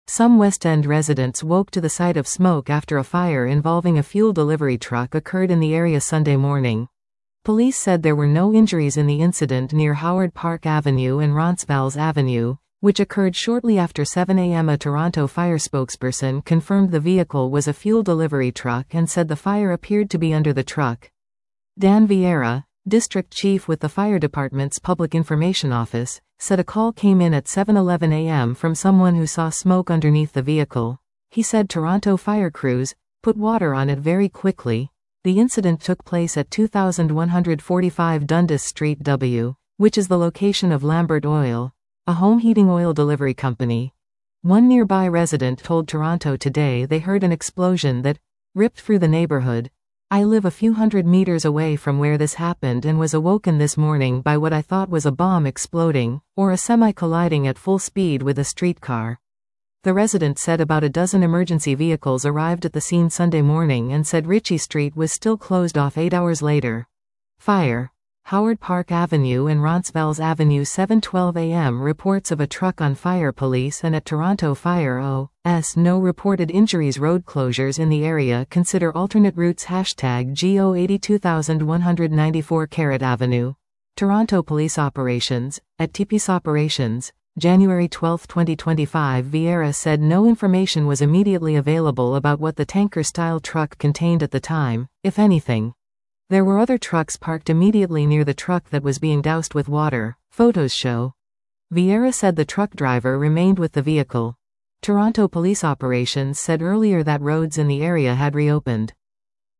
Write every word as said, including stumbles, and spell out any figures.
Some West End residents woke to the sight of smoke after a fire involving a fuel delivery truck occurred in the area Sunday morning. Police said there were no injuries in the incident near Howard Park Avenue and Roncesvalles Avenue, which occurred shortly after seven a m A Toronto fire spokesperson confirmed the vehicle was a fuel delivery truck and said the fire appeared to be under the truck. Dan Vieira, district chief with the fire department's public information office, said a call came in at seven eleven a m from someone who saw smoke underneath the vehicle. He said Toronto fire crews put water on it very quickly. The incident took place at two thousand one hundred forty-five Dundas Street W, which is the location of Lambert Oil, a home heating oil delivery company. One nearby resident told Toronto Today they heard an explosion that ripped through the neighborhood. I live a few hundred meters away from where this happened and was awoken this morning by what I thought was a bomb exploding, or a semi colliding at full speed with a streetcar. The resident said about a dozen emergency vehicles arrived at the scene Sunday morning and said Ritchie Street was still closed off eight hours later. Fire. Howard Park Avenue and Roncesvalles Avenue seven twelve a m Reports of a truck on fire. Police and at Toronto Fire O S no reported injuries. Road closures in the area. Consider alternate routes. Hashtag G O eighty-two one ninety-four Carrot Avenue. Toronto Police Operations. At T P S Operations, January twelfth twenty twenty-five, Vieira said no information was immediately available about what the tanker-style truck contained at the time, if anything. There were other trucks parked immediately near the truck that was being doused with water, photos show. Vieira said the truck driver remained with the vehicle. Toronto Police Operations said earlier that roads in the area had reopened.